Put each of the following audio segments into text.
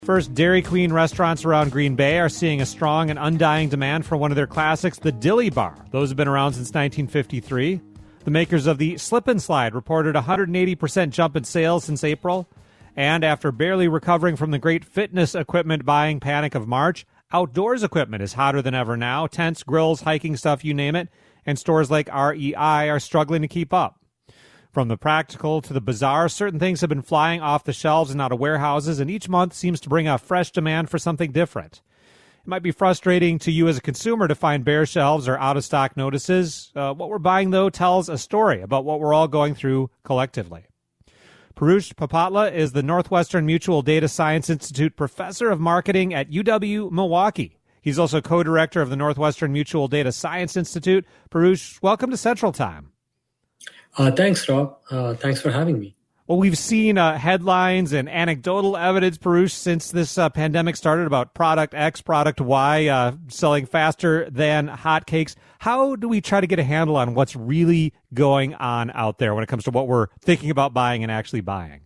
First, Dairy Queen restaurants around Green Bay are seeing a strong and undying demand for one of their classics, the Dilly Bar. Those have been around since 1953. The makers of the Slip and Slide reported a 180% jump in sales since April. And after barely recovering from the great fitness equipment buying panic of March, outdoors equipment is hotter than ever now. Tents, grills, hiking stuff, you name it. And stores like REI are struggling to keep up. From the practical to the bizarre, certain things have been flying off the shelves and out of warehouses, and each month seems to bring a fresh demand for something different. It might be frustrating to you as a consumer to find bare shelves or out-of-stock notices. What we're buying, though, tells a story about what we're all going through collectively. Piyush Papatla is the Northwestern Mutual Data Science Institute professor of marketing at UW-Milwaukee. He's also co-director of the Northwestern Mutual Data Science Institute. Piyush, welcome to Central Time. Thanks, Rob. Thanks for having me. Well, we've seen headlines and anecdotal evidence, Piyush, since this pandemic started about product X, product Y selling faster than hotcakes. How do we try to get a handle on what's really going on out there when it comes to what we're thinking about buying and actually buying?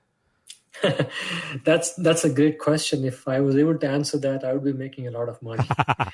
That's a great question. If I was able to answer that, I would be making a lot of money.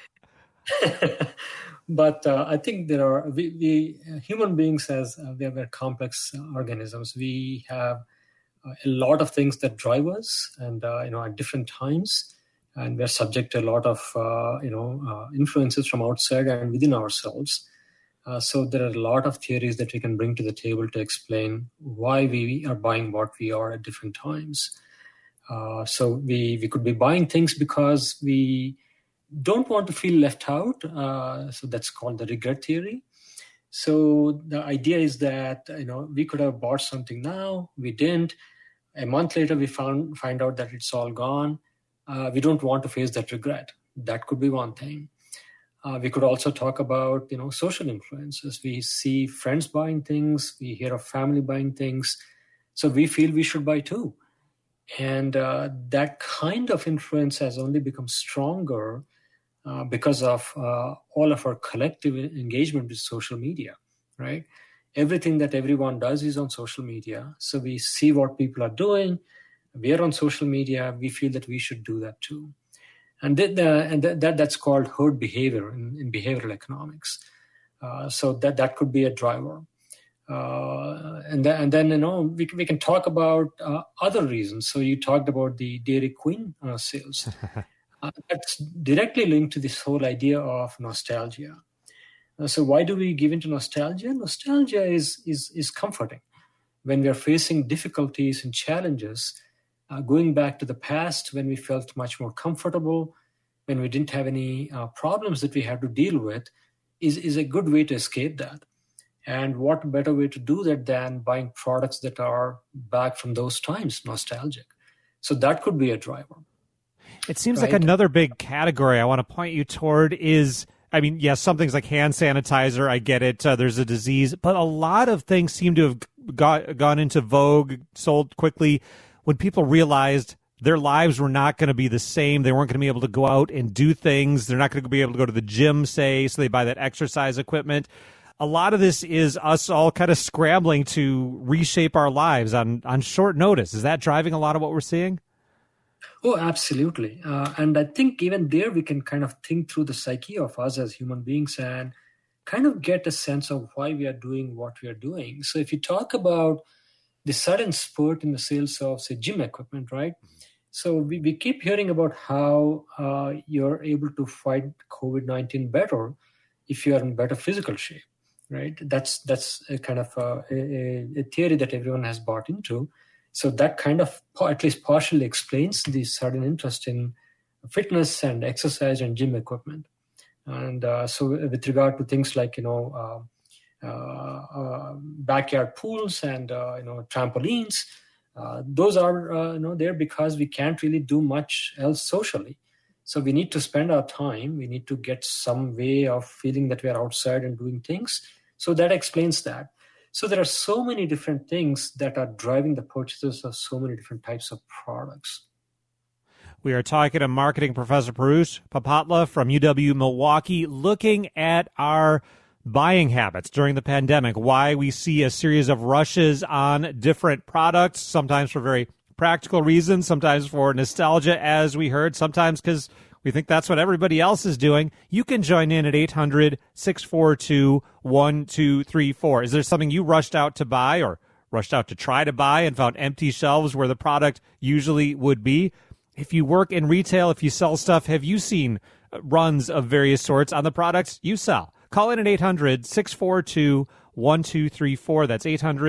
But I think we human beings, as we are very complex organisms. We have a lot of things that drive us, and at different times, and we're subject to a lot of influences from outside and within ourselves. So there are a lot of theories that we can bring to the table to explain why we are buying what we are at different times. So we could be buying things because we don't want to feel left out. So that's called the regret theory. So the idea is that, we could have bought something now, we didn't. A month later, we find out that it's all gone. We don't want to face that regret. That could be one thing. We could also talk about, social influences. We see friends buying things, we hear of family buying things. So we feel we should buy too. And that kind of influence has only become stronger because of all of our collective engagement with social media, right? Everything that everyone does is on social media. So we see what people are doing. We are on social media. We feel that we should do that too. And that's called herd behavior in behavioral economics. So that could be a driver. And then we can talk about other reasons. So you talked about the Dairy Queen sales. That's directly linked to this whole idea of nostalgia. So why do we give into nostalgia? Nostalgia is comforting. When we are facing difficulties and challenges, going back to the past when we felt much more comfortable, when we didn't have any problems that we had to deal with, is a good way to escape that. And what better way to do that than buying products that are back from those times, nostalgic. So that could be a driver. It seems like another big category I want to point you toward is, yes, some things like hand sanitizer, I get it, there's a disease, but a lot of things seem to have gone into vogue, sold quickly, when people realized their lives were not going to be the same. They weren't going to be able to go out and do things. They're not going to be able to go to the gym, say, so they buy that exercise equipment. A lot of this is us all kind of scrambling to reshape our lives on short notice. Is that driving a lot of what we're seeing? Oh, absolutely. And I think even there we can kind of think through the psyche of us as human beings and kind of get a sense of why we are doing what we are doing. So if you talk about the sudden spurt in the sales of, say, gym equipment, right? So we keep hearing about how you're able to fight COVID-19 better if you are in better physical shape, right? That's a kind of a theory that everyone has bought into. So that kind of at least partially explains the sudden interest in fitness and exercise and gym equipment. And so with regard to things like, backyard pools and, trampolines, those are, there because we can't really do much else socially. So we need to spend our time. We need to get some way of feeling that we are outside and doing things. So that explains that. So there are so many different things that are driving the purchases of so many different types of products. We are talking to marketing professor Piyush Papatla from UW-Milwaukee, looking at our buying habits during the pandemic, why we see a series of rushes on different products, sometimes for very practical reasons, sometimes for nostalgia, as we heard, sometimes because we think that's what everybody else is doing. You can join in at 800-642-1234. Is there something you rushed out to buy or rushed out to try to buy and found empty shelves where the product usually would be? If you work in retail, if you sell stuff, have you seen runs of various sorts on the products you sell? Call in at 800-642-1234. That's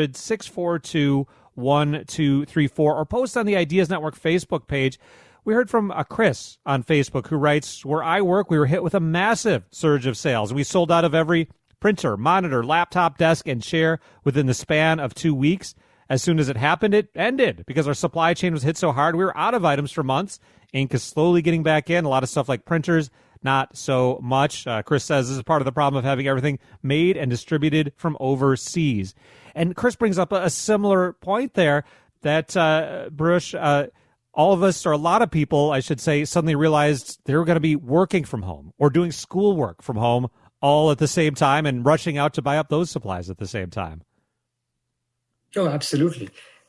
800-642-1234. Or post on the Ideas Network Facebook page. We heard from Chris on Facebook who writes, where I work, we were hit with a massive surge of sales. We sold out of every printer, monitor, laptop, desk, and chair within the span of 2 weeks. As soon as it happened, it ended because our supply chain was hit so hard. We were out of items for months. Ink is slowly getting back in. A lot of stuff like printers, not so much. Chris says this is part of the problem of having everything made and distributed from overseas. And Chris brings up a similar point there that, Baruch, all of us, or a lot of people, I should say, suddenly realized they were going to be working from home or doing schoolwork from home all at the same time and rushing out to buy up those supplies at the same time. Oh, absolutely.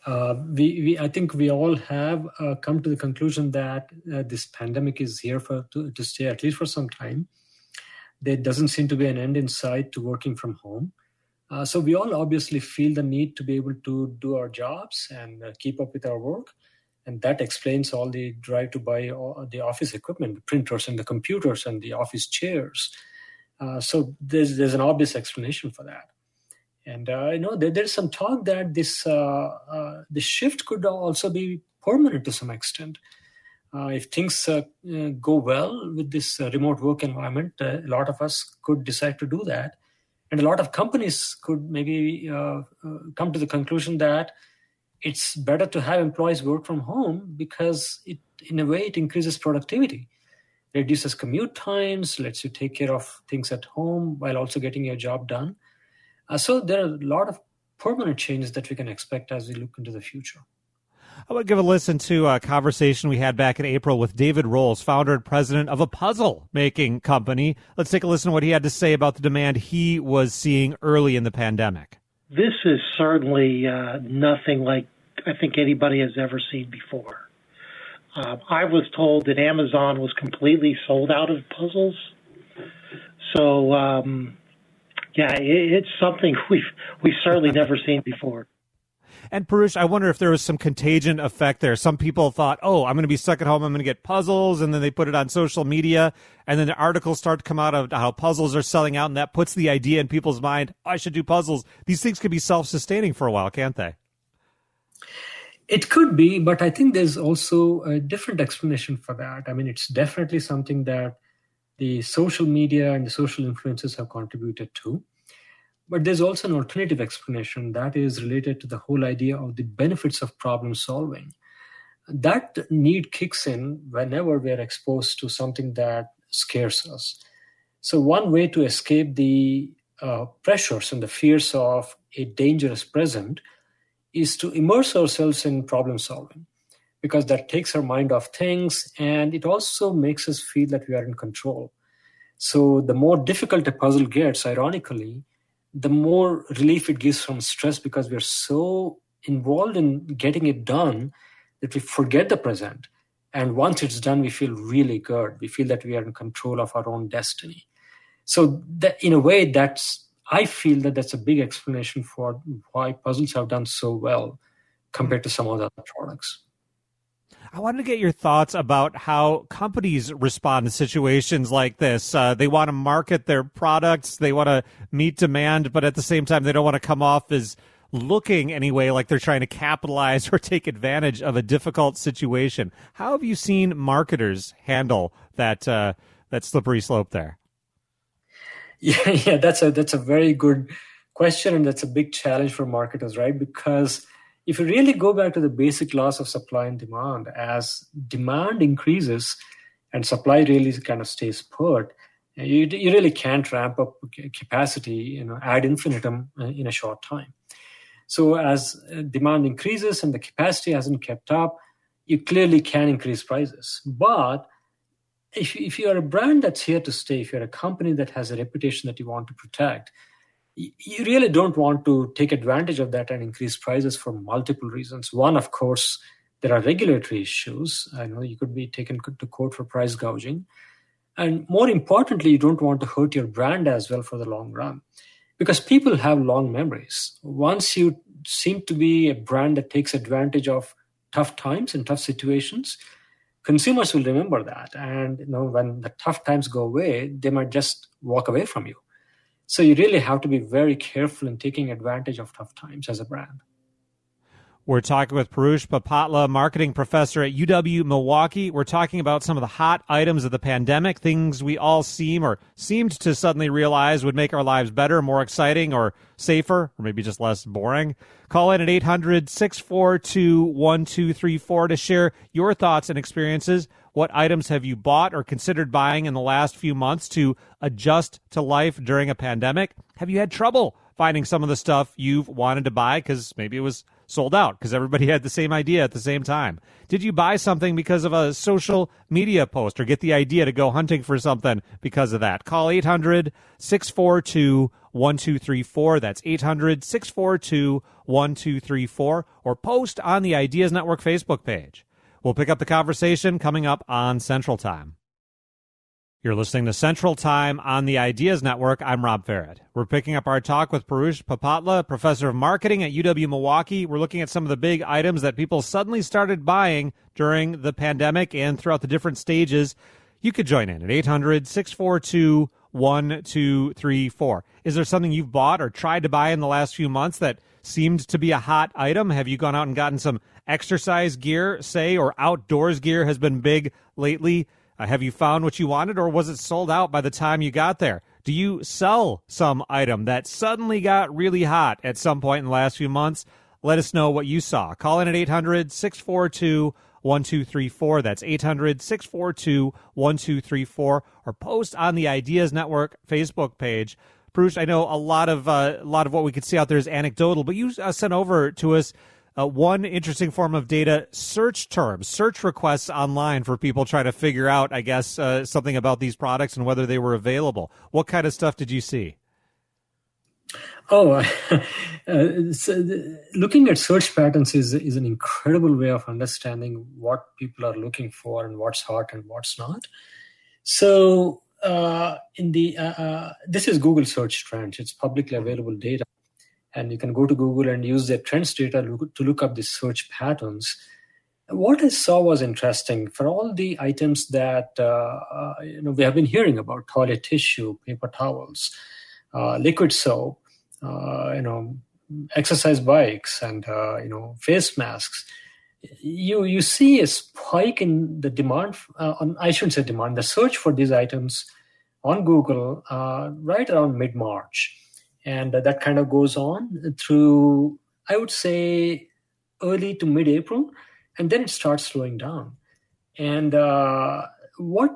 I think we all have come to the conclusion that this pandemic is here to stay, at least for some time. There doesn't seem to be an end in sight to working from home. So we all obviously feel the need to be able to do our jobs and keep up with our work. And that explains all the drive to buy the office equipment, the printers and the computers and the office chairs. So there's an obvious explanation for that. And there's some talk that this shift could also be permanent to some extent. If things go well with this remote work environment, a lot of us could decide to do that. And a lot of companies could maybe come to the conclusion that it's better to have employees work from home because in a way, it increases productivity, reduces commute times, lets you take care of things at home while also getting your job done. So there are a lot of permanent changes that we can expect as we look into the future. I want to give a listen to a conversation we had back in April with David Rolls, founder and president of a puzzle-making company. Let's take a listen to what he had to say about the demand he was seeing early in the pandemic. This is certainly nothing like I think anybody has ever seen before. I was told that Amazon was completely sold out of puzzles. So, it's something we've certainly never seen before. And Parush, I wonder if there was some contagion effect there. Some people thought, I'm going to be stuck at home, I'm going to get puzzles, and then they put it on social media, and then the articles start to come out of how puzzles are selling out, and that puts the idea in people's mind, I should do puzzles. These things could be self-sustaining for a while, can't they? It could be, but I think there's also a different explanation for that. I mean, it's definitely something that the social media and the social influences have contributed to. But there's also an alternative explanation that is related to the whole idea of the benefits of problem solving. That need kicks in whenever we are exposed to something that scares us. So one way to escape the pressures and the fears of a dangerous present is to immerse ourselves in problem solving, because that takes our mind off things and it also makes us feel that we are in control. So the more difficult a puzzle gets, ironically, the more relief it gives from stress, because we're so involved in getting it done that we forget the present. And once it's done, we feel really good. We feel that we are in control of our own destiny. So that, in a way, I feel that that's a big explanation for why puzzles have done so well compared to some other products. I wanted to get your thoughts about how companies respond to situations like this. They want to market their products, they want to meet demand, but at the same time, they don't want to come off as looking anyway like they're trying to capitalize or take advantage of a difficult situation. How have you seen marketers handle that slippery slope there? Yeah, that's a very good question, and that's a big challenge for marketers, right? Because if you really go back to the basic laws of supply and demand, as demand increases and supply really kind of stays put, you really can't ramp up capacity, ad infinitum in a short time. So as demand increases and the capacity hasn't kept up, you clearly can increase prices. But if you are a brand that's here to stay, if you're a company that has a reputation that you want to protect, you really don't want to take advantage of that and increase prices for multiple reasons. One, of course, There are regulatory issues. I know you could be taken to court for price gouging. And more importantly, you don't want to hurt your brand as well for the long run, because people have long memories. Once you seem to be a brand that takes advantage of tough times and tough situations, consumers will remember that. And when the tough times go away, they might just walk away from you. So you really have to be very careful in taking advantage of tough times as a brand. We're talking with Parush Bapatla, marketing professor at UW-Milwaukee. We're talking about some of the hot items of the pandemic, things we all seemed to suddenly realize would make our lives better, more exciting, or safer, or maybe just less boring. Call in at 800-642-1234 to share your thoughts and experiences. What items have you bought or considered buying in the last few months to adjust to life during a pandemic? Have you had trouble finding some of the stuff you've wanted to buy because maybe it was sold out because everybody had the same idea at the same time? Did you buy something because of a social media post or get the idea to go hunting for something because of that? Call 800-642-1234. That's 800-642-1234, or post on the Ideas Network Facebook page. We'll pick up the conversation coming up on Central Time. You're listening to Central Time on the Ideas Network. I'm Rob Farrett. We're picking up our talk with Parush Bapatla, professor of marketing at UW-Milwaukee. We're looking at some of the big items that people suddenly started buying during the pandemic and throughout the different stages. You could join in at 800-642-1234. Is there something you've bought or tried to buy in the last few months that seemed to be a hot item? Have you gone out and gotten some exercise gear, say, or outdoors gear has been big lately? Have you found what you wanted, or was it sold out by the time you got there? Do you sell some item that suddenly got really hot at some point in the last few months? Let us know what you saw. Call in at 800-642-1234. That's 800-642-1234, or post on the Ideas Network Facebook page. Parush, I know a lot of what we could see out there is anecdotal, but you sent over to us one interesting form of data: search terms, search requests online for people trying to figure out, I guess, something about these products and whether they were available. What kind of stuff did you see? So looking at search patterns is an incredible way of understanding what people are looking for and what's hot and what's not. So this is Google Search Trends. It's publicly available data. And you can go to Google and use their trends data to look up the search patterns. What I saw was interesting. For all the items that we have been hearing about: toilet tissue, paper towels, liquid soap, exercise bikes, and face masks. You see a spike in the demand. I shouldn't say demand. The search for these items on Google right around mid-March. And that kind of goes on through, I would say, early to mid-April, and then it starts slowing down. And what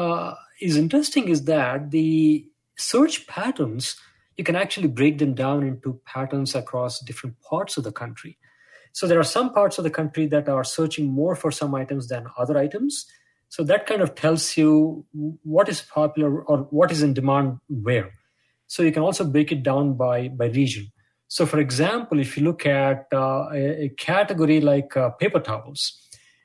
is interesting is that the search patterns, you can actually break them down into patterns across different parts of the country. So there are some parts of the country that are searching more for some items than other items. So that kind of tells you what is popular or what is in demand where. So you can also break it down by region. So, for example, if you look at a category like paper towels,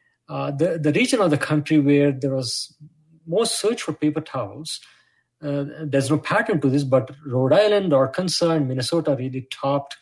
the region of the country where there was most search for paper towels, there's no pattern to this, but Rhode Island, Arkansas, and Minnesota really topped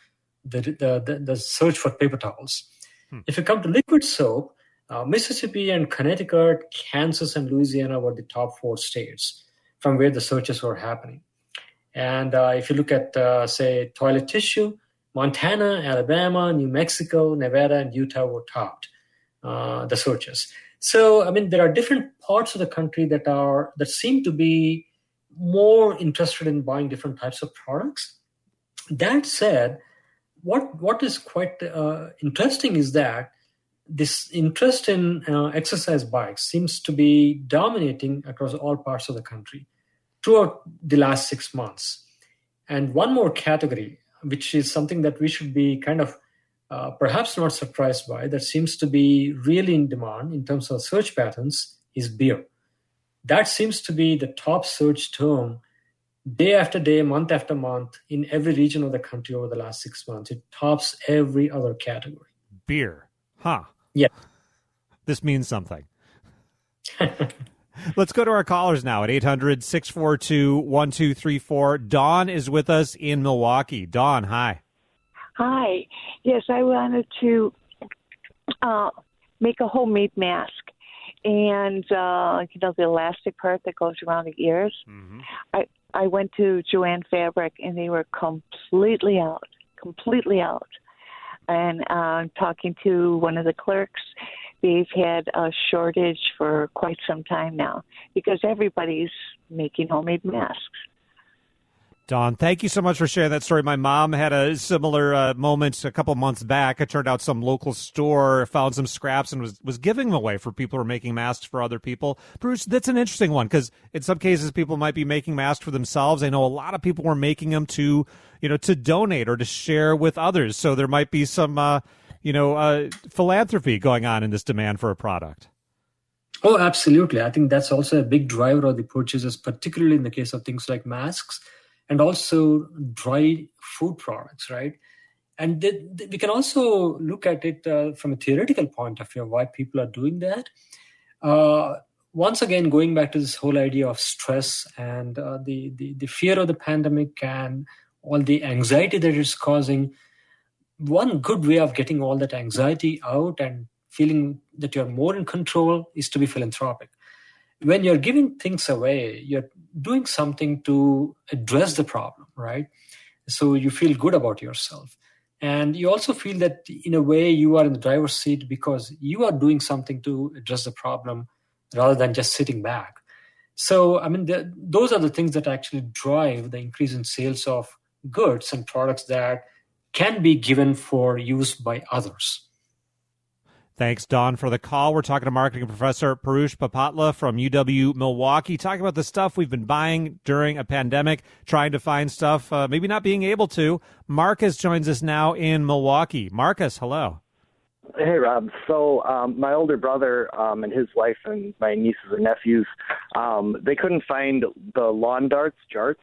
the search for paper towels. If you come to liquid soap, Mississippi and Connecticut, Kansas, and Louisiana were the top 4 states from where the searches were happening. And if you look at, say, toilet tissue, Montana, Alabama, New Mexico, Nevada, and Utah were topped the searches. So, I mean, there are different parts of the country that seem to be more interested in buying different types of products. That said, what is quite interesting is that this interest in exercise bikes seems to be dominating across all parts of the country throughout the last 6 months. And one more category, which is something that we should be kind of perhaps not surprised by, that seems to be really in demand in terms of search patterns, is beer. That seems to be the top search term day after day, month after month in every region of the country over the last 6 months. It tops every other category. Beer. Huh. Yeah. this means something. Let's go to our callers now at 800-642-1234. Dawn is with us in Milwaukee. Dawn, hi. Hi. Yes, I wanted to make a homemade mask. And, the elastic part that goes around the ears. Mm-hmm. I went to Joann Fabric, and they were completely out. And talking to one of the clerks, they've had a shortage for quite some time now because everybody's making homemade masks. Dawn, thank you so much for sharing that story. My mom had a similar moment a couple months back. It turned out some local store found some scraps and was giving them away for people who are making masks for other people. Bruce, that's an interesting one because in some cases people might be making masks for themselves. I know a lot of people were making them to donate or to share with others. So there might be some, philanthropy going on in this demand for a product. Oh, absolutely. I think that's also a big driver of the purchases, particularly in the case of things like masks. And also dry food products, right? And we can also look at it from a theoretical point of view of why people are doing that. Once again, going back to this whole idea of stress and the fear of the pandemic and all the anxiety that it's causing, one good way of getting all that anxiety out and feeling that you're more in control is to be philanthropic. When you're giving things away, you're doing something to address the problem, right? So you feel good about yourself. And you also feel that in a way you are in the driver's seat because you are doing something to address the problem rather than just sitting back. So, those are the things that actually drive the increase in sales of goods and products that can be given for use by others. Thanks, Dawn, for the call. We're talking to marketing professor Parush Papatla from UW-Milwaukee, talking about the stuff we've been buying during a pandemic, trying to find stuff, maybe not being able to. Marcus joins us now in Milwaukee. Marcus, hello. Hey, Rob. So my older brother and his wife and my nieces and nephews, they couldn't find the lawn darts, jarts.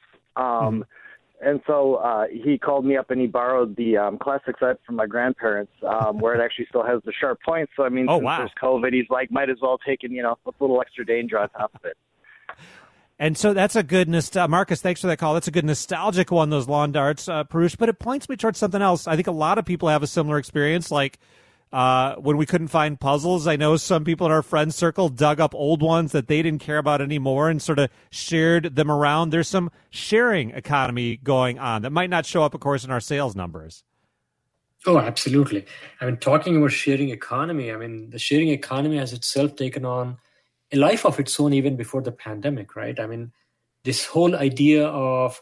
And so he called me up and he borrowed the classic set from my grandparents where it actually still has the sharp points. So, since there's COVID, he's like, might as well take a little extra danger on top of it. And so that's a good Marcus, thanks for that call. That's a good nostalgic one, those lawn darts, Parush. But it points me towards something else. I think a lot of people have a similar experience, like when we couldn't find puzzles. I know some people in our friend circle dug up old ones that they didn't care about anymore and sort of shared them around. There's some sharing economy going on that might not show up, of course, in our sales numbers. Oh, absolutely. Talking about sharing economy, the sharing economy has itself taken on a life of its own even before the pandemic, right? This whole idea of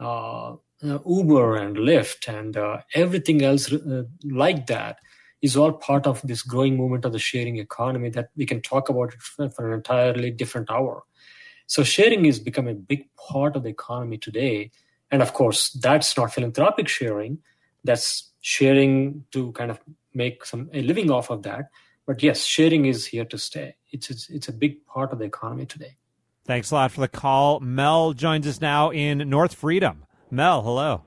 Uber and Lyft and everything else like that is all part of this growing movement of the sharing economy that we can talk about for an entirely different hour. So sharing has become a big part of the economy today. And of course, that's not philanthropic sharing. That's sharing to kind of make a living off of that. But yes, sharing is here to stay. It's a big part of the economy today. Thanks a lot for the call. Mel joins us now in North Freedom. Mel, hello.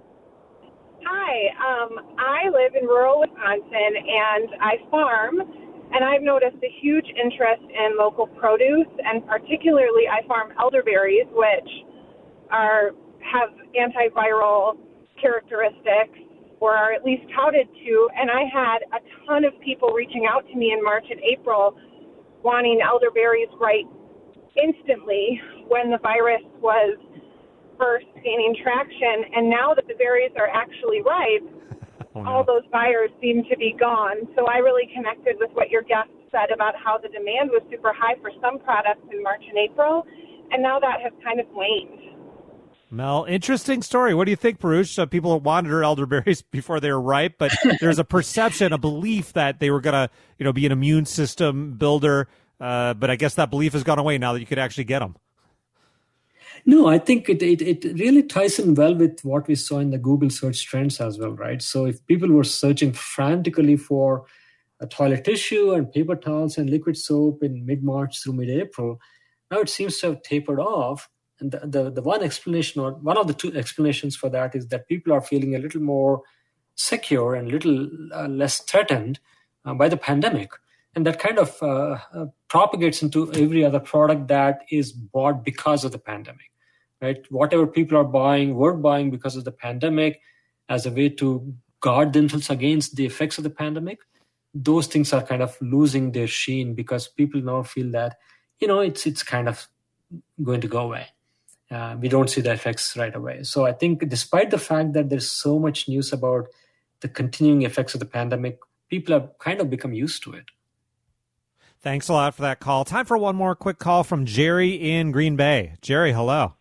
I live in rural Wisconsin, and I farm, and I've noticed a huge interest in local produce, and particularly I farm elderberries, which have antiviral characteristics, or are at least touted to, and I had a ton of people reaching out to me in March and April wanting elderberries right instantly when the virus was first gaining traction, and now that the berries are actually ripe, all those buyers seem to be gone. So I really connected with what your guest said about how the demand was super high for some products in March and April, and now that has kind of waned. Mel, interesting story. What do you think, Parush? People wanted her elderberries before they were ripe, but there's a perception, a belief that they were going to, be an immune system builder. But I guess that belief has gone away now that you could actually get them. No, I think it really ties in well with what we saw in the Google search trends as well, right? So if people were searching frantically for a toilet tissue and paper towels and liquid soap in mid-March through mid-April, now it seems to have tapered off. And the one explanation, or one of the two explanations for that, is that people are feeling a little more secure and a little less threatened by the pandemic. And that kind of propagates into every other product that is bought because of the pandemic, right? Whatever people are buying, were buying because of the pandemic as a way to guard themselves against the effects of the pandemic. Those things are kind of losing their sheen because people now feel that, it's kind of going to go away. We don't see the effects right away. So I think despite the fact that there's so much news about the continuing effects of the pandemic, people have kind of become used to it. Thanks a lot for that call. Time for one more quick call from Jerry in Green Bay. Jerry, hello.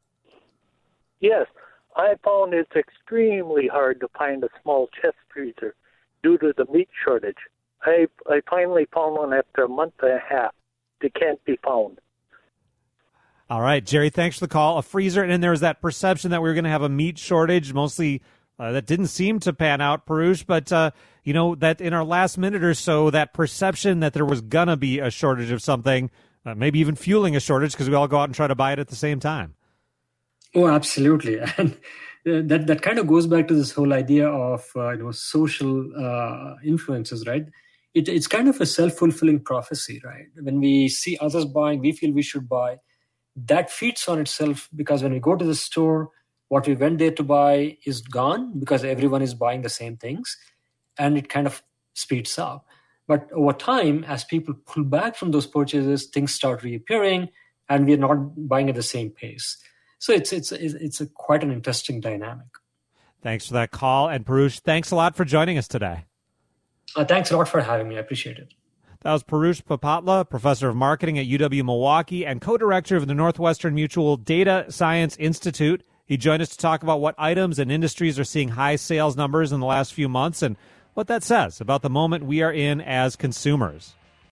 Yes, I found it's extremely hard to find a small chest freezer due to the meat shortage. I finally found one after a month and a half. It can't be found. All right, Jerry, thanks for the call. A freezer, and then there was that perception that we were going to have a meat shortage, mostly that didn't seem to pan out, Parush, but, that in our last minute or so, that perception that there was going to be a shortage of something, maybe even fueling a shortage because we all go out and try to buy it at the same time. Oh, absolutely. And that kind of goes back to this whole idea of, social influences, right? It's kind of a self-fulfilling prophecy, right? When we see others buying, we feel we should buy. That feeds on itself because when we go to the store, what we went there to buy is gone because everyone is buying the same things, and it kind of speeds up. But over time, as people pull back from those purchases, things start reappearing, and we're not buying at the same pace. So it's quite an interesting dynamic. Thanks for that call. And Parush, thanks a lot for joining us today. Thanks a lot for having me. I appreciate it. That was Parush Papatla, professor of marketing at UW-Milwaukee and co-director of the Northwestern Mutual Data Science Institute. He joined us to talk about what items and industries are seeing high sales numbers in the last few months and what that says about the moment we are in as consumers.